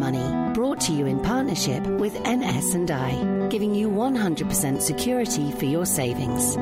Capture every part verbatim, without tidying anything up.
Money, brought to you in partnership with N S and I, giving you one hundred percent security for your savings.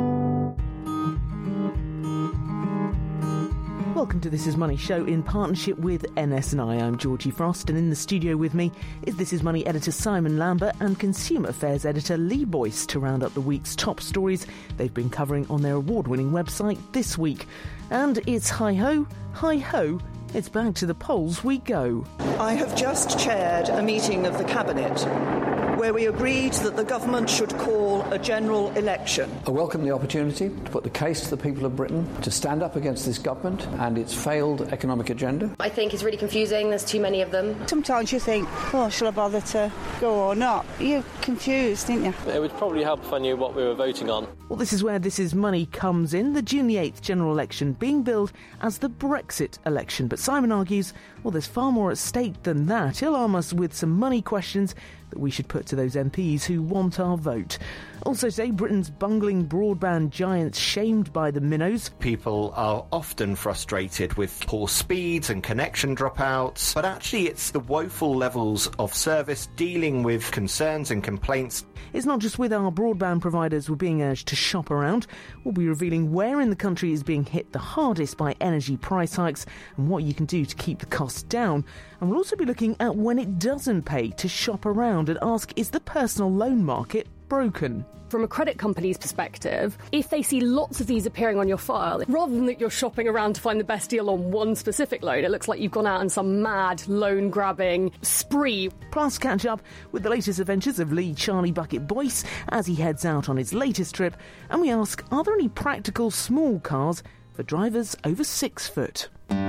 Welcome to This Is Money show in partnership with N S and I. I'm Georgie Frost, and in the studio with me is This Is Money editor Simon Lambert and Consumer Affairs editor Lee Boyce to round up the week's top stories they've been covering on their award-winning website this week. And it's hi-ho, hi-ho, it's back to the polls we go. I have just chaired a meeting of the Cabinet where we agreed that the government should call a general election. I welcome the opportunity to put the case to the people of Britain to stand up against this government and its failed economic agenda. I think it's really confusing. There's too many of them. Sometimes you think, oh, shall I bother to go or not? You're confused, aren't you? It would probably help if I knew what we were voting on. Well, this is where This Is Money comes in, the June the eighth general election being billed as the Brexit election. But Simon argues, well, there's far more at stake than that. He'll arm us with some money questions that we should put to those M Ps who want our vote. Also say Britain's bungling broadband giants shamed by the minnows. People are often frustrated with poor speeds and connection dropouts, but actually it's the woeful levels of service dealing with concerns and complaints. It's not just with our broadband providers we're being urged to shop around. We'll be revealing where in the country is being hit the hardest by energy price hikes and what you can do to keep the costs down. And we'll also be looking at when it doesn't pay to shop around and ask, is the personal loan market broken? From a credit company's perspective, if they see lots of these appearing on your file, rather than that you're shopping around to find the best deal on one specific loan, it looks like you've gone out on some mad loan-grabbing spree. Plus, catch up with the latest adventures of Lee Charlie Bucket Boyce as he heads out on his latest trip. And we ask, are there any practical small cars for drivers over six foot?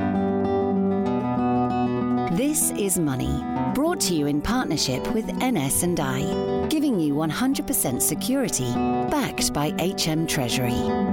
This is Money, brought to you in partnership with N S and I, giving you one hundred percent security, backed by H M Treasury.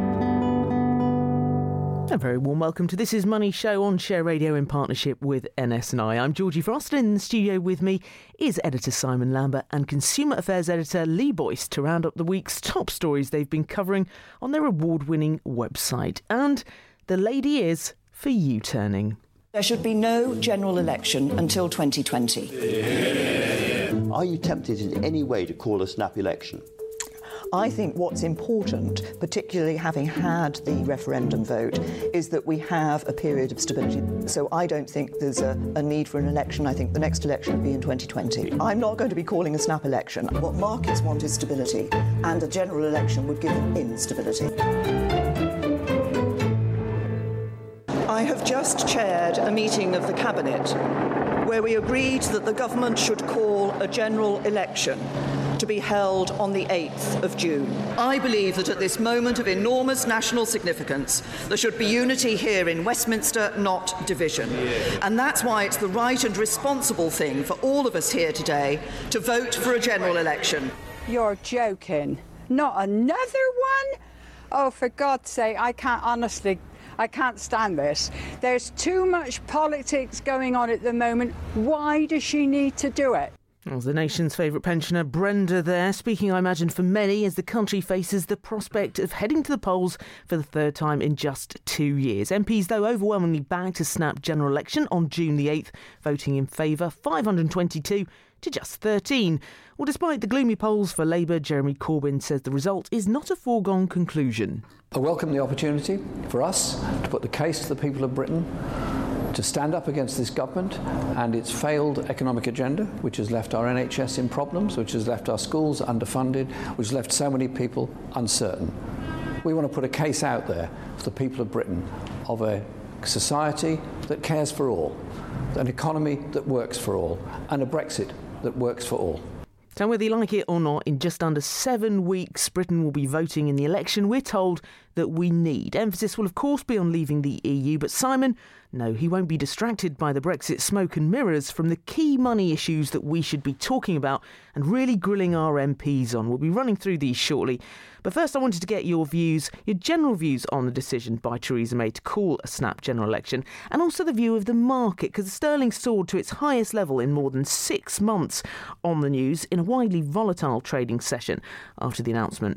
A very warm welcome to This Is Money show on Share Radio in partnership with N S and I. I'm Georgie Frost, and in the studio with me is editor Simon Lambert and Consumer Affairs editor Lee Boyce to round up the week's top stories they've been covering on their award-winning website. And the lady is for U-turning. There should be no general election until twenty twenty. Are you tempted in any way to call a snap election? I think what's important, particularly having had the referendum vote, is that we have a period of stability. So I don't think there's a, a need for an election. I think the next election will be in twenty twenty. I'm not going to be calling a snap election. What markets want is stability, and a general election would give them instability. I have just chaired a meeting of the Cabinet where we agreed that the government should call a general election to be held on the eighth of June. I believe that at this moment of enormous national significance, there should be unity here in Westminster, not division. And that's why it's the right and responsible thing for all of us here today to vote for a general election. You're joking. Not another one? Oh, for God's sake, I can't honestly... I can't stand this. There's too much politics going on at the moment. Why does she need to do it? Well, the nation's favourite pensioner, Brenda, there, speaking, I imagine, for many as the country faces the prospect of heading to the polls for the third time in just two years. M Ps, though, overwhelmingly backed a snap general election on June the eighth, voting in favour, five hundred twenty-two to just thirteen. Well, despite the gloomy polls for Labour, Jeremy Corbyn says the result is not a foregone conclusion. I welcome the opportunity for us to put the case to the people of Britain to stand up against this government and its failed economic agenda, which has left our N H S in problems, which has left our schools underfunded, which has left so many people uncertain. We want to put a case out there for the people of Britain of a society that cares for all, an economy that works for all, and a Brexit that works for all. So whether you like it or not, in just under seven weeks, Britain will be voting in the election we're told that we need. Emphasis will, of course, be on leaving the E U, but Simon, no, he won't be distracted by the Brexit smoke and mirrors from the key money issues that we should be talking about and really grilling our M Ps on. We'll be running through these shortly. But first, I wanted to get your views, your general views on the decision by Theresa May to call a snap general election, and also the view of the market, because sterling soared to its highest level in more than six months on the news in a widely volatile trading session after the announcement.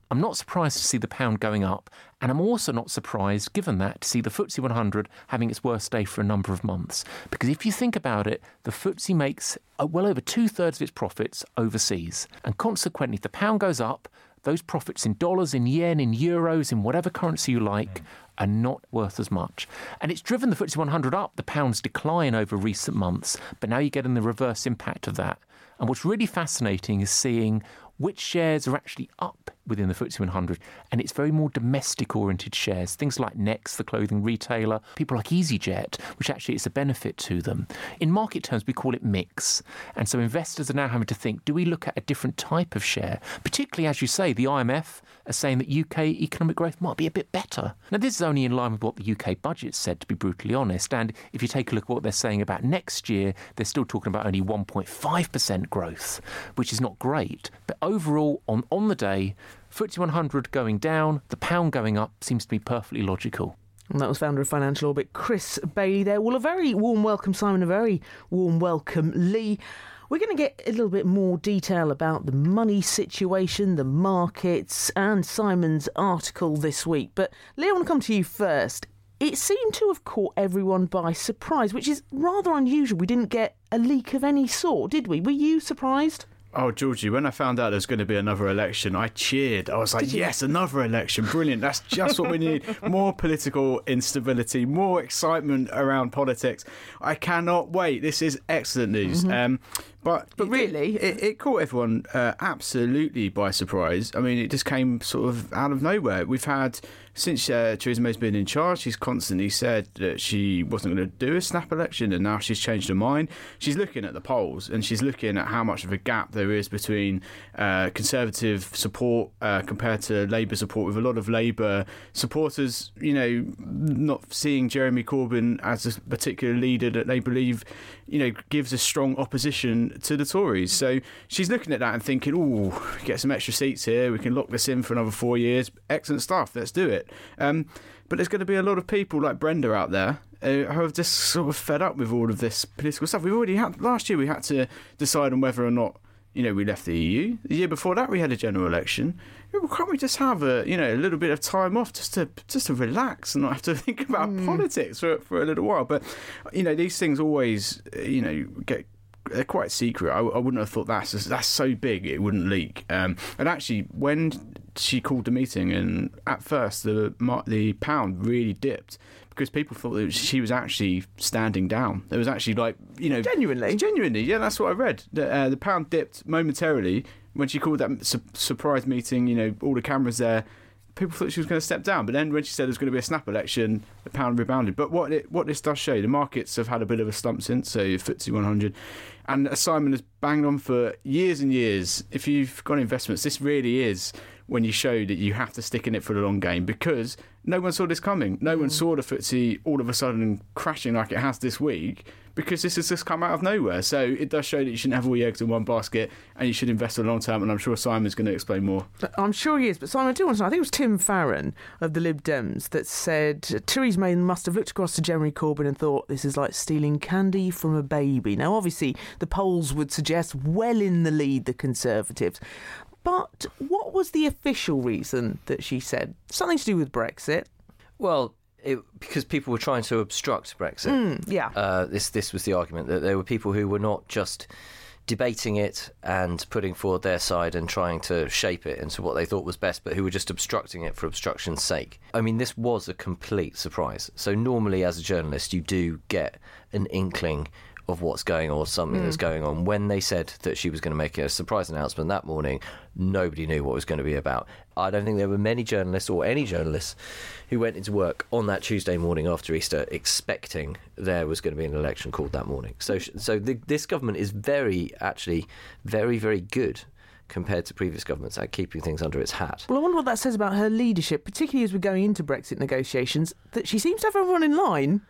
I'm not surprised to see the pound going up, and I'm also not surprised, given that, to see the F T S E one hundred having its worst day for a number of months. Because if you think about it, the F T S E makes well over two-thirds of its profits overseas. And consequently, if the pound goes up, those profits in dollars, in yen, in euros, in whatever currency you like, are not worth as much. And it's driven the F T S E one hundred up, the pound's decline over recent months, but now you're getting the reverse impact of that. And what's really fascinating is seeing which shares are actually up within the F T S E one hundred, and it's very more domestic-oriented shares, things like Next, the clothing retailer, people like EasyJet, which actually is a benefit to them. In market terms, we call it mix, and so investors are now having to think, do we look at a different type of share? Particularly, as you say, the I M F are saying that U K economic growth might be a bit better. Now, this is only in line with what the U K budget said, to be brutally honest, and if you take a look at what they're saying about next year, they're still talking about only one point five percent growth, which is not great. But overall, on, on the day, F T S E one hundred going down, the pound going up seems to be perfectly logical. And that was founder of Financial Orbit, Chris Bailey there. Well, a very warm welcome, Simon, a very warm welcome, Lee. We're going to get a little bit more detail about the money situation, the markets, and Simon's article this week. But Lee, I want to come to you first. It seemed to have caught everyone by surprise, which is rather unusual. We didn't get a leak of any sort, did we? Were you surprised? Oh, Georgie, when I found out there was going to be another election, I cheered. I was like, yes, another election. Brilliant. That's just what we need. More political instability, more excitement around politics. I cannot wait. This is excellent news. Mm-hmm. Um, but but it, really, it, it caught everyone uh, absolutely by surprise. I mean, it just came sort of out of nowhere. We've had, since uh, Theresa May's been in charge, she's constantly said that she wasn't going to do a snap election, and now she's changed her mind. She's looking at the polls, and she's looking at how much of a gap there is between uh, Conservative support uh, compared to Labour support, with a lot of Labour supporters, you know, not seeing Jeremy Corbyn as a particular leader that they believe, you know, gives a strong opposition to the Tories. So she's looking at that and thinking, oh, get some extra seats here, we can lock this in for another four years. Excellent stuff, let's do it. Um, but there's going to be a lot of people like Brenda out there uh, who have just sort of fed up with all of this political stuff. We've already had, last year we had to decide on whether or not, you know, we left the E U. The year before that we had a general election. Can't we just have a, you know, a little bit of time off just to just to relax and not have to think about mm. politics for for a little while? But, you know, these things always, you know, get they're quite secret. I, I wouldn't have thought that's that's so big it wouldn't leak. Um, and actually, when she called the meeting, and at first the the pound really dipped because people thought that she was actually standing down. It was actually like, you know, genuinely, genuinely, yeah, that's what I read. The, uh, the pound dipped momentarily when she called that su- surprise meeting. You know, all the cameras there. People thought she was going to step down, but then when she said there was going to be a snap election, the pound rebounded. But what it, what this does show, the markets have had a bit of a slump since, so F T S E one hundred. And as Simon has banged on for years and years, if you've got investments, this really is when you show that you have to stick in it for the long game, because no one saw this coming. No mm. one saw the F T S E all of a sudden crashing like it has this week, because this has just come out of nowhere. So it does show that you shouldn't have all your eggs in one basket, and you should invest for the long term, and I'm sure Simon's going to explain more. I'm sure he is, but Simon, I do want to know, I think it was Tim Farron of the Lib Dems that said Theresa May must have looked across to Jeremy Corbyn and thought, this is like stealing candy from a baby. Now, obviously, the polls would suggest well in the lead the Conservatives. But what was the official reason that she said? Something to do with Brexit? Well, it, because people were trying to obstruct Brexit. Mm, yeah. Uh, this this was the argument, that there were people who were not just debating it and putting forward their side and trying to shape it into what they thought was best, but who were just obstructing it for obstruction's sake. I mean, this was a complete surprise. So normally, as a journalist, you do get an inkling of what's going on, or something mm. that's going on. When they said that she was going to make a surprise announcement that morning, nobody knew what it was going to be about. I don't think there were many journalists, or any journalists, who went into work on that Tuesday morning after Easter expecting there was going to be an election called that morning. So, so the, this government is very, actually, very, very good compared to previous governments at keeping things under its hat. Well, I wonder what that says about her leadership, particularly as we're going into Brexit negotiations, that she seems to have everyone in line.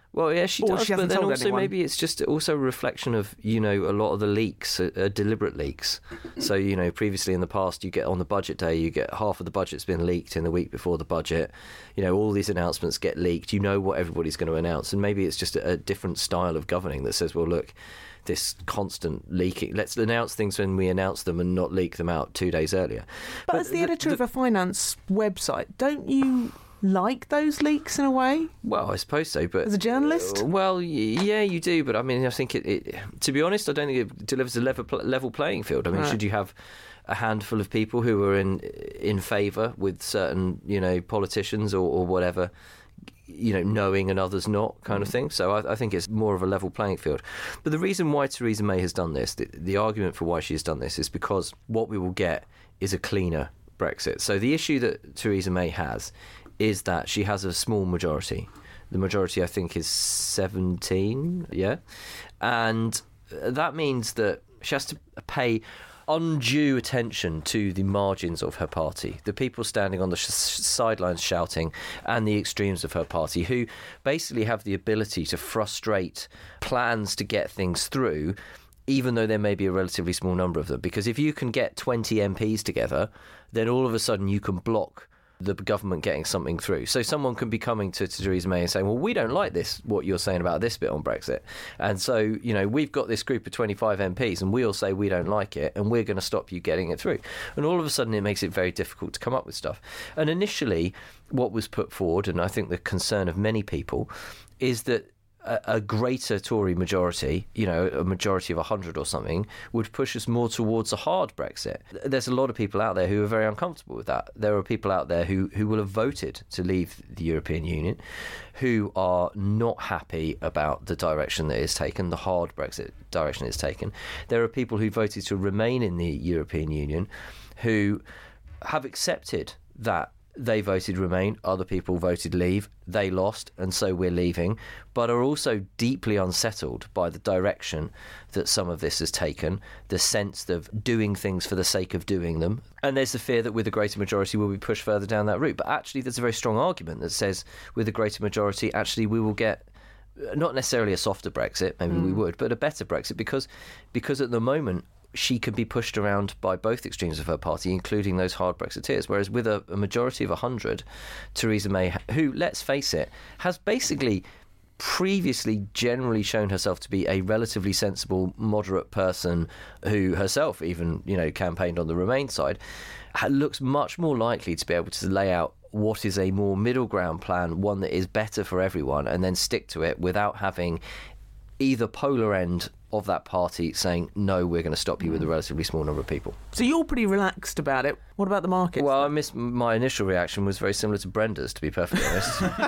Well, yeah, she or does, she but hasn't then told also anyone. maybe it's just also a reflection of, you know, a lot of the leaks are, are deliberate leaks. So, you know, previously in the past, you get on the budget day, you get half of the budget's been leaked in the week before the budget. You know, all these announcements get leaked. You know what everybody's going to announce, and maybe it's just a, a different style of governing that says, well, look, this constant leaking, let's announce things when we announce them and not leak them out two days earlier. But, But as the, the- editor the- of a finance website, don't you like those leaks in a way? Well, I suppose so, but As a journalist? Uh, well, y- yeah, you do. But I mean, I think it, it. To be honest, I don't think it delivers a level pl- level playing field. I mean, Right. should you have a handful of people who are in in favour with certain, you know, politicians or, or whatever, you know, knowing and others not, kind of thing. So I, I think it's more of a level playing field. But the reason why Theresa May has done this, the, the argument for why she has done this, is because what we will get is a cleaner Brexit. So the issue that Theresa May has is that she has a small majority. The majority, I think, is seventeen, yeah? And that means that she has to pay undue attention to the margins of her party, the people standing on the sh- sidelines shouting, and the extremes of her party, who basically have the ability to frustrate plans to get things through, even though there may be a relatively small number of them. Because if you can get twenty M Ps together, then all of a sudden you can block the government getting something through. So someone can be coming to, to Theresa May and saying, well, we don't like this, what you're saying about this bit on Brexit. And so, you know, we've got this group of twenty-five M Ps and we all say we don't like it and we're going to stop you getting it through. And all of a sudden it makes it very difficult to come up with stuff. And initially what was put forward, and I think the concern of many people, is that a greater Tory majority, you know, a majority of one hundred or something, would push us more towards a hard Brexit. There's a lot of people out there who are very uncomfortable with that. There are people out there who, who will have voted to leave the European Union, who are not happy about the direction that is taken, the hard Brexit direction it's taken. There are people who voted to remain in the European Union who have accepted that they voted remain, other people voted leave, they lost, and so we're leaving, but are also deeply unsettled by the direction that some of this has taken, the sense of doing things for the sake of doing them. And there's the fear that with a greater majority we'll be pushed further down that route. But actually there's a very strong argument that says with a greater majority, actually we will get not necessarily a softer Brexit, maybe mm. we would, but a better Brexit, because because at the moment she can be pushed around by both extremes of her party, including those hard Brexiteers. Whereas with a, a majority of one hundred, Theresa May, who, let's face it, has basically previously generally shown herself to be a relatively sensible, moderate person who herself even, you know, campaigned on the Remain side, looks much more likely to be able to lay out what is a more middle ground plan, one that is better for everyone, and then stick to it without having either polar end of that party saying, no, we're going to stop you with a relatively small number of people. So you're pretty relaxed about it. What about the markets? Well, I miss, my initial reaction was very similar to Brenda's, to be perfectly honest. um,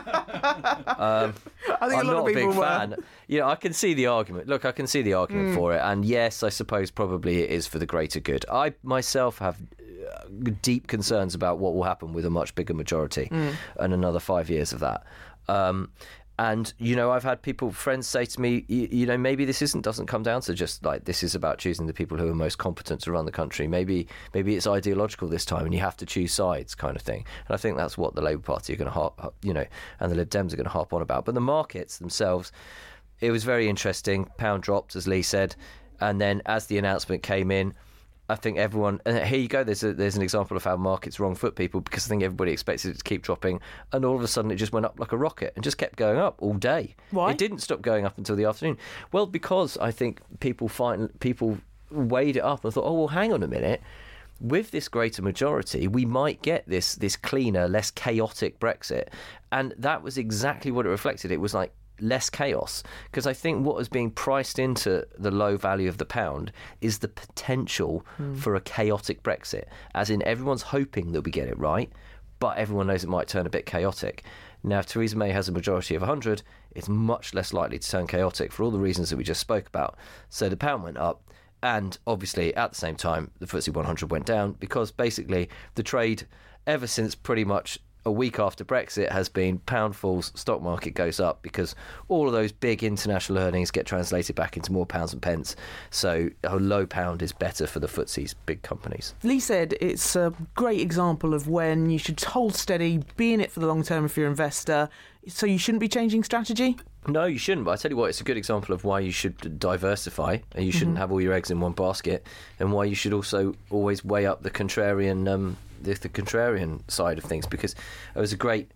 I think I'm a lot not of a people big were. fan. You know, I can see the argument. Look, I can see the argument Mm. for it. And yes, I suppose probably it is for the greater good. I myself have uh, deep concerns about what will happen with a much bigger majority Mm. and another five years of that. Um, And, you know, I've had people, friends say to me, you, you know, maybe this isn't doesn't come down to just like this is about choosing the people who are most competent to run the country. Maybe maybe it's ideological this time and you have to choose sides kind of thing. And I think that's what the Labour Party are going to harp, you know, and the Lib Dems are going to harp on about. But the markets themselves, it was very interesting. Pound dropped, as Lee said. And then as the announcement came in, I think everyone, and here you go, there's a, there's an example of how markets wrong foot people, because I think everybody expected it to keep dropping, and all of a sudden it just went up like a rocket and just kept going up all day. Why? It didn't stop going up until the afternoon. Well, because I think people find people weighed it up and thought, oh, well, hang on a minute. With this greater majority, we might get this this cleaner, less chaotic Brexit. And that was exactly what it reflected. It was like less chaos, because I think what is being priced into the low value of the pound is the potential mm. for a chaotic Brexit, as in everyone's hoping that we get it right, but everyone knows it might turn a bit chaotic. Now, if Theresa May has a majority of one hundred, it's much less likely to turn chaotic for all the reasons that we just spoke about. So the pound went up, and obviously at the same time the F T S E one hundred went down, because basically the trade ever since pretty much a week after Brexit has been pound falls, stock market goes up, because all of those big international earnings get translated back into more pounds and pence. So a low pound is better for the F T S E's big companies. Lee said it's a great example of when you should hold steady, be in it for the long term if you're an investor, so you shouldn't be changing strategy? No, you shouldn't. But I tell you what, it's a good example of why you should diversify and you shouldn't mm-hmm. have all your eggs in one basket, and why you should also always weigh up the contrarian, um, the, the contrarian side of things. Because it was a great,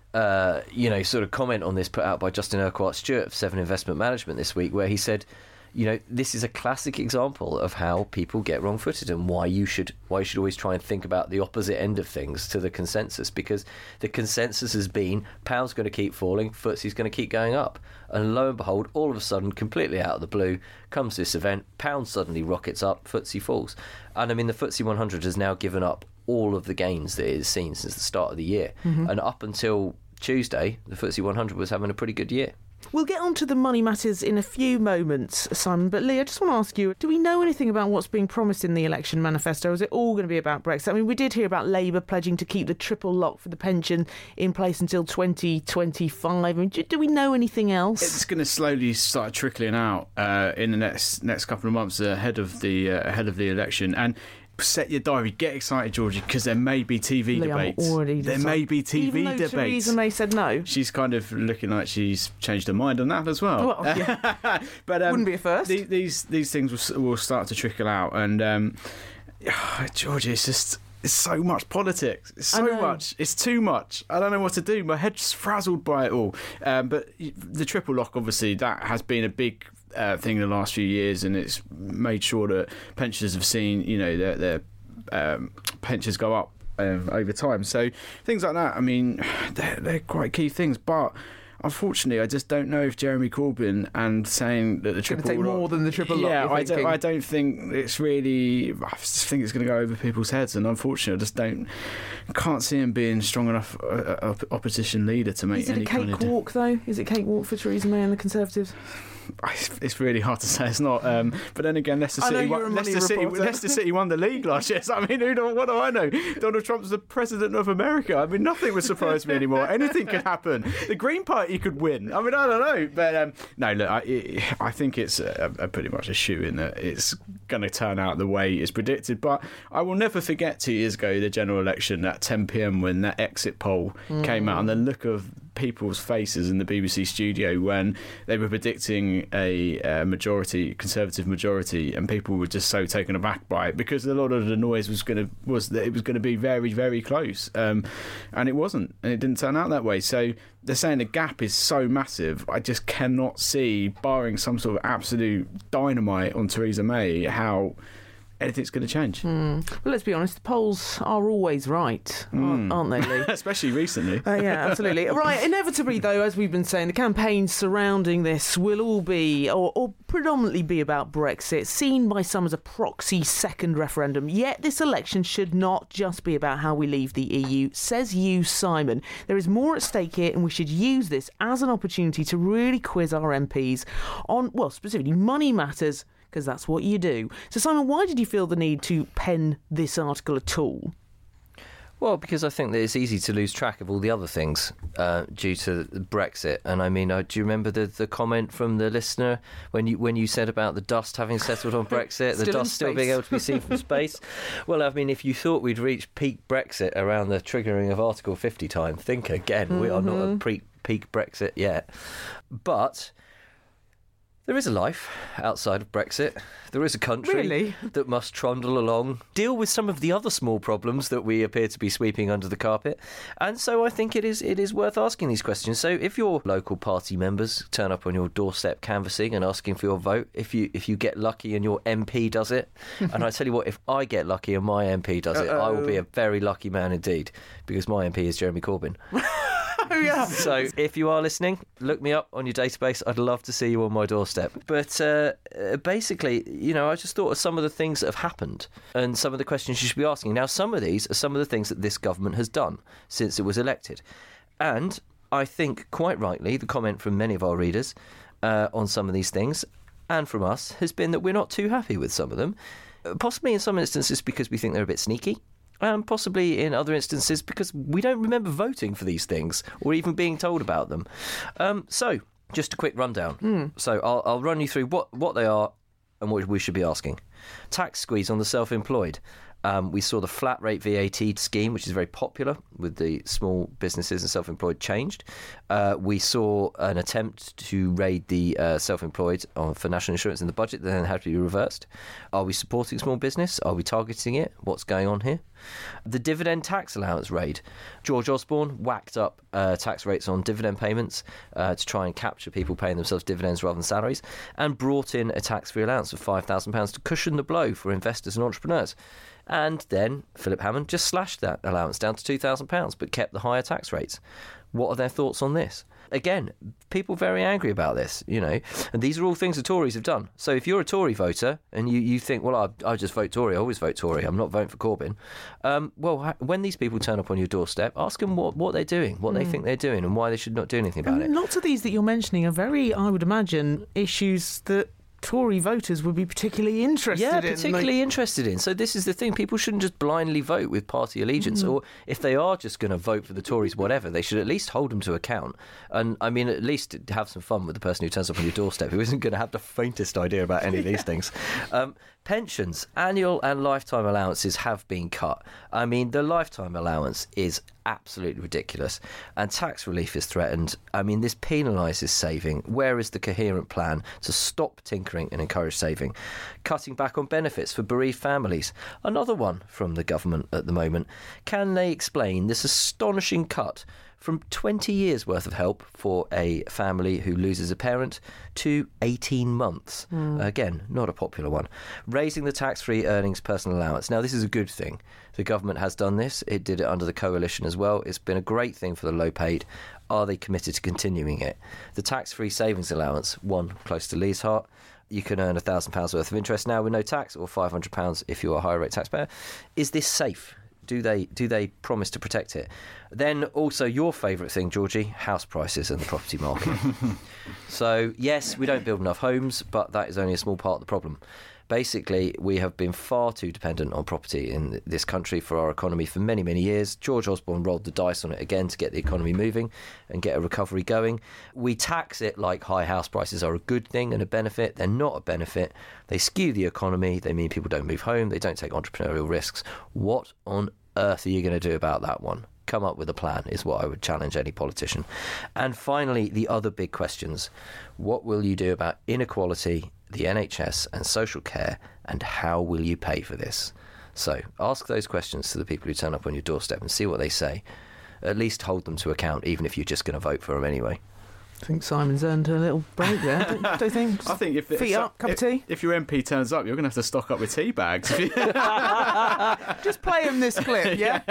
uh, you know, sort of comment on this put out by Justin Urquhart Stewart of Seven Investment Management this week, where he said, you know, this is a classic example of how people get wrong-footed and why you should why you should always try and think about the opposite end of things to the consensus, because the consensus has been pound's going to keep falling, F T S E's going to keep going up. And lo and behold, all of a sudden, completely out of the blue, comes this event, pound suddenly rockets up, F T S E falls. And I mean, the F T S E one hundred has now given up all of the gains that it has seen since the start of the year. Mm-hmm. And up until Tuesday, the F T S E one hundred was having a pretty good year. We'll get on to the money matters in a few moments, Simon, but Lee, I just want to ask you, do we know anything about what's being promised in the election manifesto, or is it all going to be about Brexit? I mean, we did hear about Labour pledging to keep the triple lock for the pension in place until twenty twenty-five. I mean, do, do we know anything else? It's going to slowly start trickling out uh, in the next next couple of months ahead of the uh, ahead of the election. And set your diary, get excited, Georgie, because there may be T V Lee, debates. Already there may be T V Even though debates. Theresa May said no. She's kind of looking like she's changed her mind on that as well. well yeah. But um, wouldn't be a first. These these, these things will, will start to trickle out, and um, oh, Georgie, it's just. It's so much politics. It's so much. It's too much. I don't know what to do. My head's frazzled by it all. Um, but the triple lock, obviously, that has been a big uh, thing in the last few years, and it's made sure that pensioners have seen, you know, their, their um, pensions go up um, over time. So things like that, I mean, they're, they're quite key things. But unfortunately, I just don't know if Jeremy Corbyn and saying that the triple lock... It's going to take more than the triple lock, Yeah, I don't, I don't think it's really... I just think it's going to go over people's heads, and unfortunately, I just don't... can't see him being strong enough uh, opposition leader to make any kind of... Is it a cakewalk, though? Is it cakewalk for Theresa May and the Conservatives? It's really hard to say. It's not. Um, but then again, Leicester City, won, Leicester, City Leicester City won the league last year. So, I mean, who do, what do I know? Donald Trump's the president of America. I mean, nothing would surprise me anymore. Anything could happen. The Green Party could win. I mean, I don't know. But um, no, look, I, it, I think it's a, a pretty much a shoe-in that it's going to turn out the way it's predicted. But I will never forget two years ago, the general election at ten p.m. when that exit poll mm. came out, and the look of people's faces in the B B C studio when they were predicting a, a majority, Conservative majority, and people were just so taken aback by it because a lot of the noise was going to was that it was going to be very, very close, um, and it wasn't, and it didn't turn out that way. So they're saying the gap is so massive. I just cannot see, barring some sort of absolute dynamite on Theresa May, how anything's going to change. Mm. Well, let's be honest, the polls are always right, mm. aren't they, Lee? Especially recently. Uh, yeah, absolutely. Right, inevitably, though, as we've been saying, the campaigns surrounding this will all be, or, or predominantly be about Brexit, seen by some as a proxy second referendum. Yet this election should not just be about how we leave the E U, says you, Simon. There is more at stake here, and we should use this as an opportunity to really quiz our M Ps on, well, specifically money matters, because that's what you do. So, Simon, why did you feel the need to pen this article at all? Well, because I think that it's easy to lose track of all the other things uh, due to Brexit. And I mean, uh, do you remember the, the comment from the listener when you when you said about the dust having settled on Brexit, the dust still being able to be seen from space? Well, I mean, if you thought we'd reached peak Brexit around the triggering of Article fifty time, think again. Mm-hmm. We are not at pre- peak Brexit yet. But there is a life outside of Brexit. There is a country really? that must trundle along, deal with some of the other small problems that we appear to be sweeping under the carpet. And so I think it is it is worth asking these questions. So if your local party members turn up on your doorstep canvassing and asking for your vote, if you if you get lucky and your M P does it, and I tell you what, if I get lucky and my M P does it, Uh-oh. I will be a very lucky man indeed, because my M P is Jeremy Corbyn. Oh, yeah. So if you are listening, look me up on your database. I'd love to see you on my doorstep. But uh, basically, you know, I just thought of some of the things that have happened and some of the questions you should be asking. Now, some of these are some of the things that this government has done since it was elected. And I think, quite rightly, the comment from many of our readers uh, on some of these things, and from us, has been that we're not too happy with some of them. Possibly in some instances because we think they're a bit sneaky. And possibly in other instances because we don't remember voting for these things or even being told about them. Um, so, just a quick rundown. Mm. So, I'll, I'll run you through what, what they are and what we should be asking. Tax squeeze on the self-employed. Um, we saw the flat rate V A T scheme, which is very popular with the small businesses and self-employed, changed. Uh, we saw an attempt to raid the uh, self-employed on, for national insurance in the budget that then had to be reversed. Are we supporting small business? Are we targeting it? What's going on here? The dividend tax allowance raid. George Osborne whacked up uh, tax rates on dividend payments uh, to try and capture people paying themselves dividends rather than salaries, and brought in a tax-free allowance of five thousand pounds to cushion the blow for investors and entrepreneurs. And then Philip Hammond just slashed that allowance down to two thousand pounds but kept the higher tax rates. What are their thoughts on this? Again, people very angry about this, you know, and these are all things the Tories have done. So if you're a Tory voter and you, you think, well, I, I just vote Tory, I always vote Tory, I'm not voting for Corbyn, um, well, when these people turn up on your doorstep, ask them what, what they're doing, what mm. they think they're doing and why they should not do anything about and it. Lots of these that you're mentioning are very, I would imagine, issues that Tory voters would be particularly interested yeah, in. Yeah, particularly like... interested in. So this is the thing. People shouldn't just blindly vote with party allegiance. Mm. Or if they are just going to vote for the Tories, whatever, they should at least hold them to account. And, I mean, at least have some fun with the person who turns up on your doorstep who isn't going to have the faintest idea about any of these yeah. things. Um, pensions, annual and lifetime allowances have been cut. I mean, the lifetime allowance is absolutely ridiculous, and tax relief is threatened. I mean, this penalises saving. Where is the coherent plan to stop tinkering and encourage saving? Cutting back on benefits for bereaved families, another one from the government at the moment. Can they explain this astonishing cut from twenty years worth of help for a family who loses a parent to eighteen months? Mm. Again, not a popular one. Raising the tax-free earnings personal allowance. Now, this is a good thing. The government has done this. It did it under the coalition as well. It's been a great thing for the low-paid. Are they committed to continuing it? The tax-free savings allowance, one close to Lee's heart. You can earn one thousand pounds worth of interest now with no tax, or five hundred pounds if you're a higher rate taxpayer. Is this safe? Do they do they promise to protect it? Then also your favourite thing, Georgie, house prices and the property market. So, yes, we don't build enough homes, but that is only a small part of the problem. Basically, we have been far too dependent on property in this country for our economy for many, many years. George Osborne rolled the dice on it again to get the economy moving and get a recovery going. We tax it like high house prices are a good thing and a benefit. They're not a benefit. They skew the economy. They mean people don't move home. They don't take entrepreneurial risks. What on earth are you going to do about that one? Come up with a plan is what I would challenge any politician. And finally, the other big questions. What will you do about inequality, the N H S and social care, and how will you pay for this? So ask those questions to the people who turn up on your doorstep and see what they say. At least hold them to account, even if you're just going to vote for them anyway. I think Simon's earned a little break there. Don't, don't you think? I think if feet if, up, cup if, of tea. If your M P turns up, you're going to have to stock up with tea bags. Just play him this clip, yeah.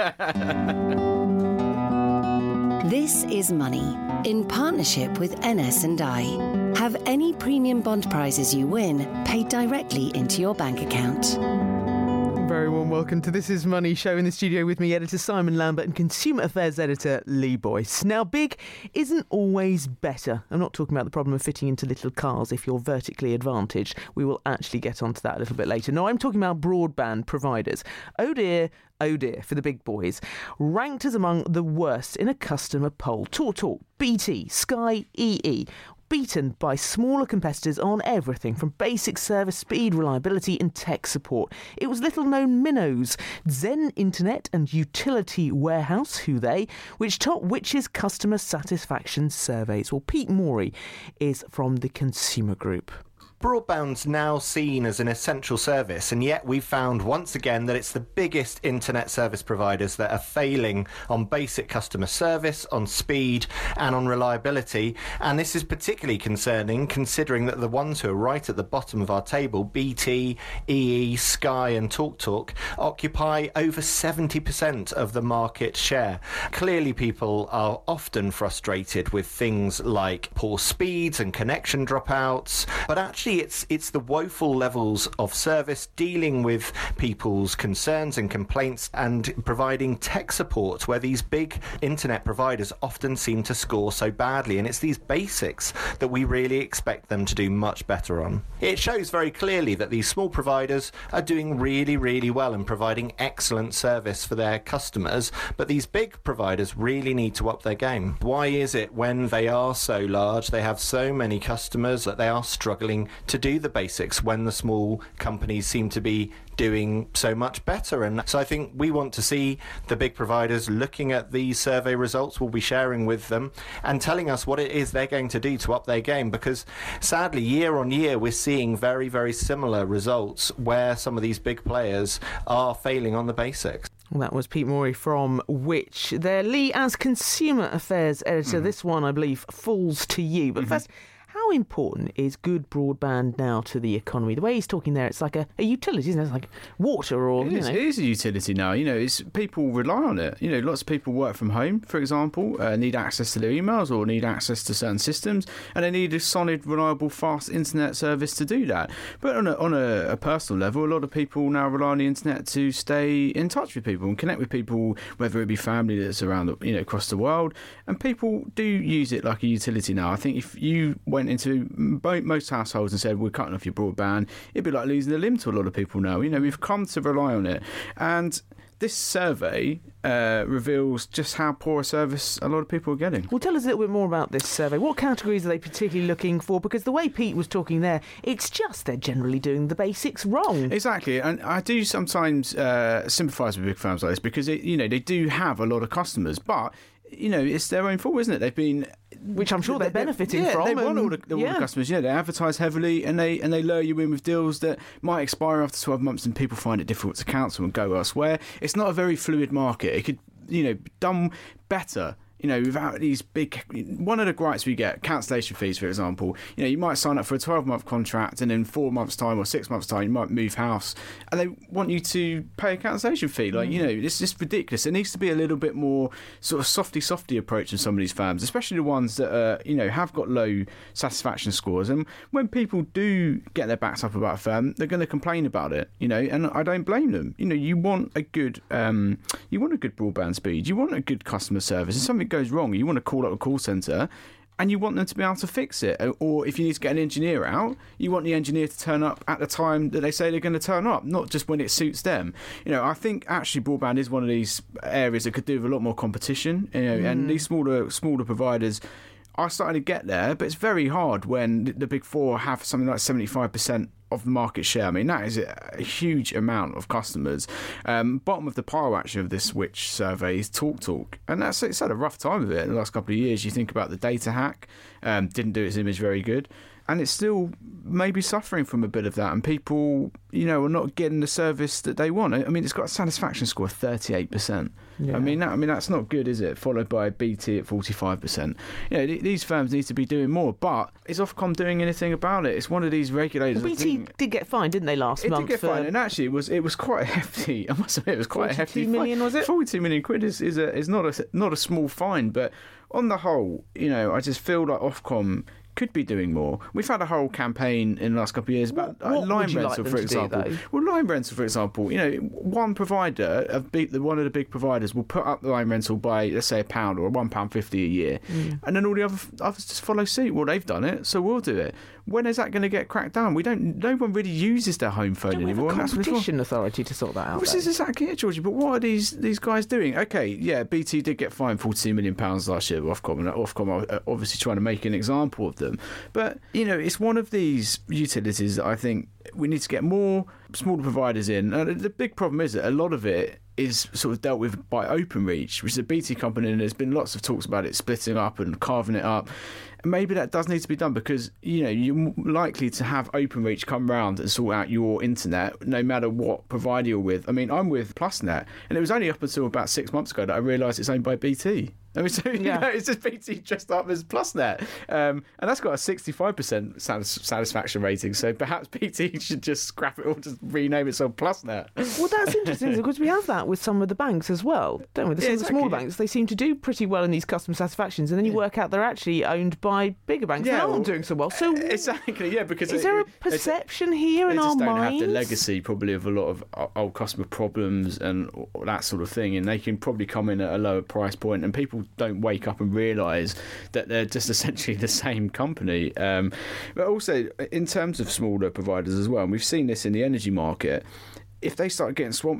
This is Money, in partnership with N S and I. Have any premium bond prizes you win paid directly into your bank account. Very warm welcome to This Is Money show. In the studio with me, editor Simon Lambert and consumer affairs editor Lee Boyce. Now, big isn't always better. I'm not talking about the problem of fitting into little cars if you're vertically advantaged. We will actually get onto that a little bit later. No, I'm talking about broadband providers. Oh dear, oh dear, for the big boys. Ranked as among the worst in a customer poll. Talk Talk, B T, Sky, E E. Beaten by smaller competitors on everything from basic service, speed, reliability and tech support. It was little-known minnows, Zen Internet and Utility Warehouse, who they, which top Which's customer satisfaction surveys. Well, Pete Morey is from the Consumer Group. Broadband's now seen as an essential service, and yet we've found once again that it's the biggest internet service providers that are failing on basic customer service, on speed and on reliability. And this is particularly concerning considering that the ones who are right at the bottom of our table, B T, E E, Sky and TalkTalk, occupy over seventy percent of the market share. Clearly people are often frustrated with things like poor speeds and connection dropouts, but actually It's it's the woeful levels of service, dealing with people's concerns and complaints and providing tech support where these big internet providers often seem to score so badly. And it's these basics that we really expect them to do much better on. It shows very clearly that these small providers are doing really, really well and providing excellent service for their customers. But these big providers really need to up their game. Why is it when they are so large, they have so many customers, that they are struggling to do the basics when the small companies seem to be doing so much better. And so I think we want to see the big providers looking at these survey results. We'll be sharing with them and telling us what it is they're going to do to up their game, because sadly year on year we're seeing very, very similar results where some of these big players are failing on the basics. Well, that was Pete Morey from Which. There, Lee, as Consumer Affairs Editor, mm-hmm. this one, I believe, falls to you. But mm-hmm. first, how important is good broadband now to the economy? The way he's talking there, it's like a, a utility, isn't it? It's like water or, it you is, know. It is a utility now. You know, it's, people rely on it. You know, lots of people work from home, for example, uh, need access to their emails or need access to certain systems, and they need a solid, reliable, fast internet service to do that. But on a, on a, a personal level, a lot of people now rely on the internet to stay in touch with people and connect with people, whether it be family that's around, the, you know, across the world. And people do use it like a utility now. I think if you went into most households and said, we're cutting off your broadband, it'd be like losing a limb to a lot of people now. You know, we've come to rely on it. And this survey uh, reveals just how poor a service a lot of people are getting. Well, tell us a little bit more about this survey. What categories are they particularly looking for? Because the way Pete was talking there, it's just they're generally doing the basics wrong. Exactly, and I do sometimes uh, sympathise with big firms like this because, it, you know, they do have a lot of customers, but you know, it's their own fault, isn't it? They've been, which I'm sure they're benefiting yeah, from. They want all the, all yeah. the customers. Yeah, they advertise heavily, and they and they lure you in with deals that might expire after twelve months, and people find it difficult to cancel and go elsewhere. It's not a very fluid market. It could, you know, done better. You know, without these big... One of the gripes we get, cancellation fees, for example. You know, you might sign up for a twelve-month contract and in four months' time or six months' time, you might move house and they want you to pay a cancellation fee. Like, mm. you know, it's just ridiculous. It needs to be a little bit more sort of softy-softy approach in some of these firms, especially the ones that, uh, you know, have got low satisfaction scores. And when people do get their backs up about a firm, they're going to complain about it, you know, and I don't blame them. You know, you want a good, um, you want a good broadband speed. You want a good customer service. And something goes wrong, you want to call up a call centre and you want them to be able to fix it. Or if you need to get an engineer out, you want the engineer to turn up at the time that they say they're going to turn up, not just when it suits them. You know, I think actually broadband is one of these areas that could do with a lot more competition, you know, mm. and these smaller smaller providers are starting to get there, but it's very hard when the big four have something like seventy-five percent of the market share. I mean, that is a huge amount of customers. Um, bottom of the pile, actually, of this Which survey is TalkTalk. And that's it's had a rough time of it in the last couple of years. You think about the data hack, um, didn't do its image very good. And it's still maybe suffering from a bit of that. And people, you know, are not getting the service that they want. I mean, it's got a satisfaction score of thirty-eight percent. Yeah. I mean, that, I mean, that's not good, is it? Followed by B T at forty-five percent. You know, th- these firms need to be doing more. But is Ofcom doing anything about it? It's one of these regulators. Well, B T did get fined, didn't they, last it month? It did get fined, and actually, it was it was quite a hefty. I must admit, it was quite a hefty. forty-two million, was it? Forty-two million quid is is, a, is not a not a small fine, but on the whole, you know, I just feel like Ofcom could be doing more. We've had a whole campaign in the last couple of years about what, what line rental, like for example. Do, well, line rental, for example, you know, one provider, of big, one of the big providers, will put up the line rental by, let's say, a pound or one pound fifty a year, mm. and then all the other others just follow suit. Well, they've done it, so we'll do it. When is that going to get cracked down? We don't. No one really uses their home phone don't anymore. We have a competition authority to sort that out. This is exactly it, Georgie. But what are these these guys doing? Okay, yeah, B T did get fined forty-two million pounds last year with Ofcom, and Ofcom are obviously trying to make an example of them. But you know, it's one of these utilities that I think we need to get more smaller providers in. And the big problem is that a lot of it is sort of dealt with by Openreach, which is a B T company, and there's been lots of talks about it splitting up and carving it up. And maybe that does need to be done because, you know, you're likely to have Openreach come round and sort out your internet no matter what provider you're with. I mean, I'm with PlusNet, and it was only up until about six months ago that I realised it's owned by B T. I mean, so, you yeah. know, it's just B T dressed up as PlusNet. Um, and that's got a sixty-five percent satisfaction rating, so perhaps B T should just scrap it all, just rename itself PlusNet. Well, that's interesting, because we have that with some of the banks as well, don't we? Some yeah, of the exactly. smaller banks, they seem to do pretty well in these customer satisfactions, and then you yeah. work out they're actually owned by bigger banks yeah, that aren't well, doing so well. So exactly, yeah, because... Is it, there a perception here in our minds? They just don't have the legacy, probably, of a lot of old customer problems and that sort of thing, and they can probably come in at a lower price point, and people don't wake up and realise that they're just essentially the same company. Um, but also, in terms of smaller providers as well, and we've seen this in the energy market, if they start getting swamped by,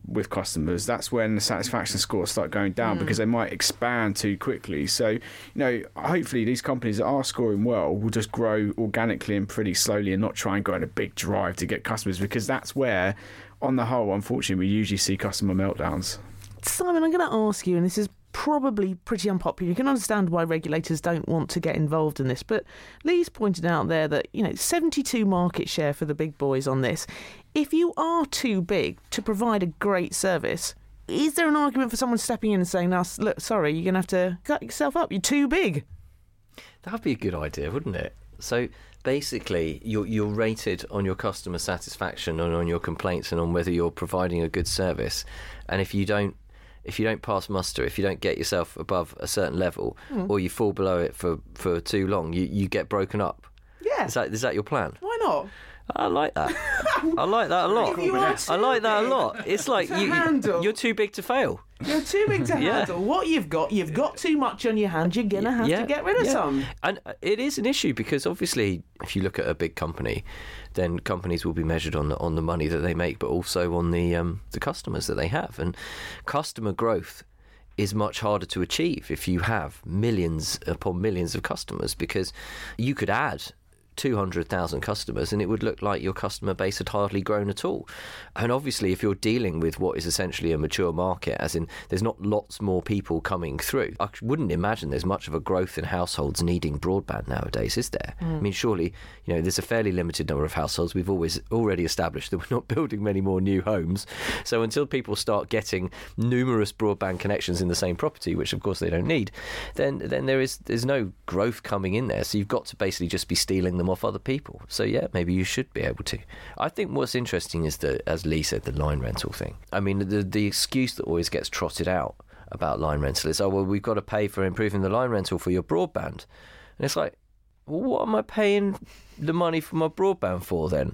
with customers, that's when the satisfaction scores start going down Mm. because they might expand too quickly. So, you know, hopefully these companies that are scoring well will just grow organically and pretty slowly and not try and go on a big drive to get customers, because that's where, on the whole, unfortunately, we usually see customer meltdowns. Simon, I'm going to ask you, and this is probably pretty unpopular. You can understand why regulators don't want to get involved in this, but Lee's pointed out there that, you know, seventy-two market share for the big boys on this. If you are too big to provide a great service, is there an argument for someone stepping in and saying, "Now, look, sorry, you're going to have to cut yourself up. You're too big"? That'd be a good idea, wouldn't it? So basically, you're, you're rated on your customer satisfaction and on your complaints and on whether you're providing a good service. And if you don't, if you don't pass muster, if you don't get yourself above a certain level, Mm. or you fall below it for, for too long, you, you get broken up. Yeah. Is that is that your plan? Why not? I like that. I like that a lot. If you are I like that a too lot. It's like to you, handle. you're too big to fail. You're too big to Yeah. handle. What you've got, you've got too much on your hand. You're going to have Yeah, to get rid of yeah. some. And it is an issue because obviously, if you look at a big company, then companies will be measured on the on the money that they make, but also on the um, the customers that they have. And customer growth is much harder to achieve if you have millions upon millions of customers, because you could add two hundred thousand customers and it would look like your customer base had hardly grown at all. And obviously, if you're dealing with what is essentially a mature market, as in there's not lots more people coming through, I wouldn't imagine there's much of a growth in households needing broadband nowadays, is there? Mm. I mean, surely, you know, there's a fairly limited number of households. We've always already established that we're not building many more new homes. So until people start getting numerous broadband connections in the same property, which of course they don't need, then then there is there's no growth coming in there. So you've got to basically just be stealing them off other people. So yeah, maybe you should be able to. I think what's interesting is that, as Lee said, the line rental thing. I mean, the the excuse that always gets trotted out about line rental is, oh, well, we've got to pay for improving the line rental for your broadband. And it's like, well, what am I paying the money for my broadband for then?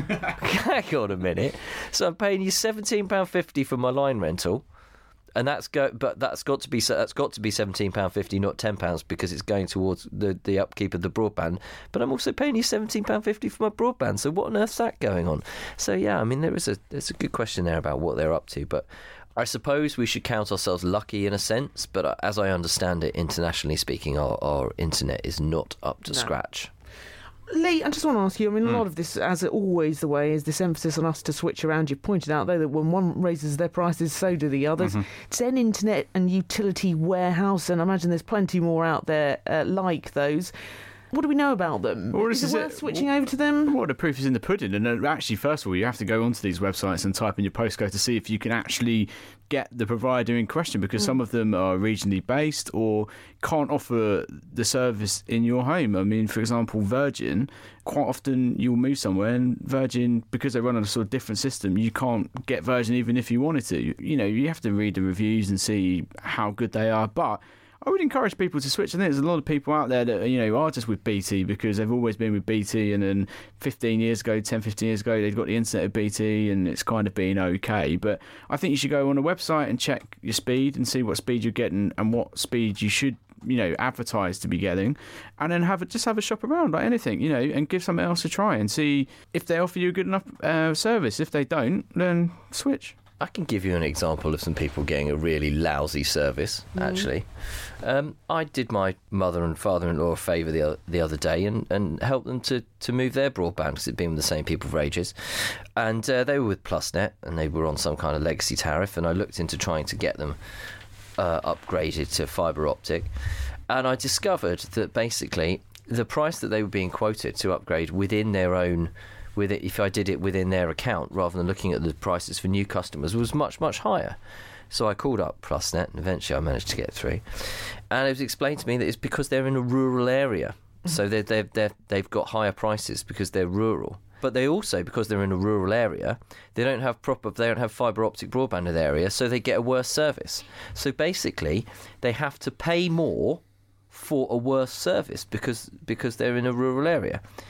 Hang on a minute. So I'm paying you seventeen pounds fifty for my line rental. And that's go, but that's got to be that's got to be seventeen pounds fifty, not ten pounds, because it's going towards the, the upkeep of the broadband. But I'm also paying you seventeen pounds fifty for my broadband. So what on earth's that going on? So yeah, I mean, there is a there's a good question there about what they're up to. But I suppose we should count ourselves lucky in a sense. But as I understand it, internationally speaking, our, our internet is not up to No. scratch. Lee, I just want to ask you, I mean, a Mm. lot of this, as always the way, is this emphasis on us to switch around. You've pointed out, though, that when one raises their prices, so do the others. Mhm. Ten Internet and Utility Warehouse, and I imagine there's plenty more out there uh, like those. What do we know about them? Well, is this it is worth it. switching over to them? Well, the proof is in the pudding. And uh, actually, first of all, you have to go onto these websites and type in your postcode to see if you can actually get the provider in question, because Mm. some of them are regionally based or can't offer the service in your home. I mean, for example, Virgin, quite often you'll move somewhere and Virgin, because they run on a sort of different system, you can't get Virgin even if you wanted to. You know, you have to read the reviews and see how good they are. But I would encourage people to switch. I think there's a lot of people out there that, you know, are just with B T because they've always been with B T, and then fifteen years ago, ten, fifteen years ago, they've got the internet of B T and it's kind of been okay. But I think you should go on a website and check your speed and see what speed you're getting and what speed you should, you know, advertise to be getting, and then have a, just have a shop around like anything, you know, and give something else a try and see if they offer you a good enough uh, service. If they don't, then switch. I can give you an example of some people getting a really lousy service, Mm. actually. Um, I did my mother and father-in-law a favour the, o- the other day and, and helped them to, to move their broadband, because it'd been with the same people for ages. And uh, they were with PlusNet, and they were on some kind of legacy tariff, and I looked into trying to get them uh, upgraded to fibre optic. And I discovered that basically the price that they were being quoted to upgrade within their own... with it, if I did it within their account rather than looking at the prices for new customers, was much, much higher. So I called up PlusNet and eventually I managed to get through. And it was explained to me that it's because they're in a rural area. So they're, they're, they're, they've got higher prices because they're rural. But they also, because they're in a rural area, they don't have proper, they don't have fibre optic broadband in the area, so they get a worse service. So basically, they have to pay more for a worse service because because they're in a rural area.